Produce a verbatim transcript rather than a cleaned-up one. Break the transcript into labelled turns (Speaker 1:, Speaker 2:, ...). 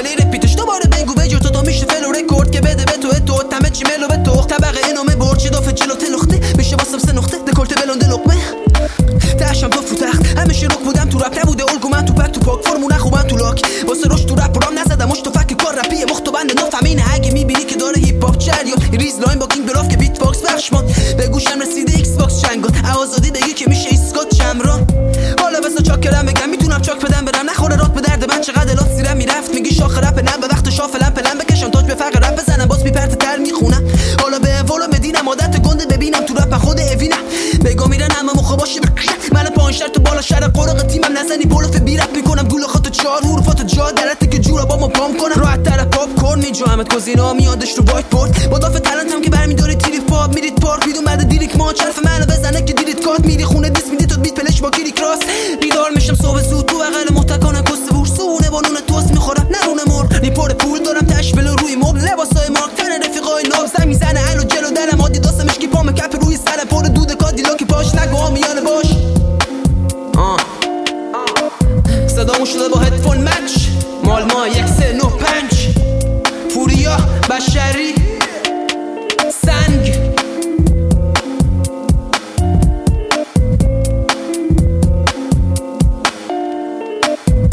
Speaker 1: پلی رپیتش دوباره بگو بجور تو تا میشه فلو رکورد که بده به تو اتو تمه چی ملو به تو طبقه اینامه برچی دافه جلو تلخته میشه واسم سه نقطه دکلت بلنده لقمه تاشم تو فوتخت همیشه رک بودم تو رپ نبوده الگو من تو پک تو پاک فرمونه خوبم تو لاک واسه روش تو رپ رام نزدم مش تو فک کار رپیه مخ تو بند نفهمینه اگه میبینی که داره هیپ هاپ چریا ریز لاین با کینگ براف که بیت باکس بخشمان به گوشم رسیده ایکس باکس چنگات آزادی بگی که میشه اسکات چمران حالا بس چاکرم بگم میتونم چاک بدم برم نخوره رات به درد من چقدر الات سیرم میرفت میگی شاخ رپ نه به وقت شافلم پلم بکشم تاج به فقر رپ بزنم باز میپرت تر میخونم حالا به ولو مدینم عادت گنده ببینم تو رپ خود اوینم بگو میرن اما مخ باشه من پایین شرط بالا شهر قرق تیمم نزنی بولف بی رپ میکنم گول خاطر چهار حروفات جا درته که جورا با ما پام کنم راحت تر پاپ کورن میجامت گزینا میادش رو وایت بورد مدافع تلنتم که برمیداری تریف پاپ میرید پارک میدون بعد دیریک ماچ حرف منو بزنه که دیریت کات میری خونه دیس میدی تو بیت پلش با کلیک راست